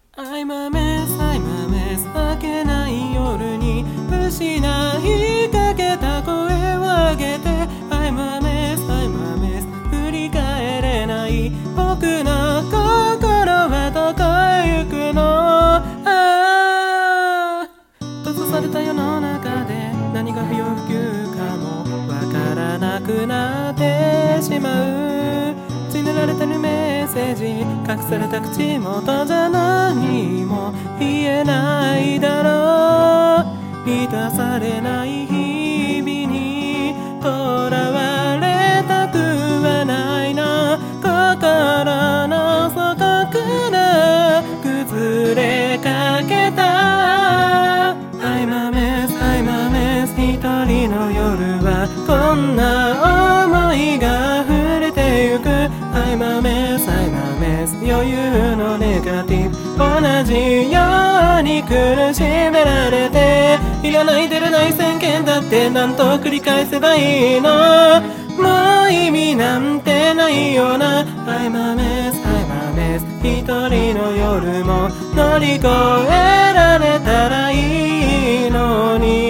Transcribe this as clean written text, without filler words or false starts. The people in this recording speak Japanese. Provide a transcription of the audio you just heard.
I'm a mess, I'm a mess 明けない夜に失いかけた声を上げて I'm a mess, I'm a mess 振り返れない僕の心はどこへ行くの。閉ざされた世の中で何が不要不急かもわからなくなってしまう。告げられてるメッセージ隠された口元じゃ何も言えないだろう。満たされない日々にとらわれたくはないな。心の底から崩れかけた I'm a mess, I'm a mess 一人の夜はこんな想いが溢れてゆく。I'm a mess, I'm a mess 余裕のネガティブ同じように苦しめられていらない出れない宣言だってなんと繰り返せばいいの。もう意味なんてないよな。I'm a mess, I'm a mess 一人の夜も乗り越えられたらいいのに。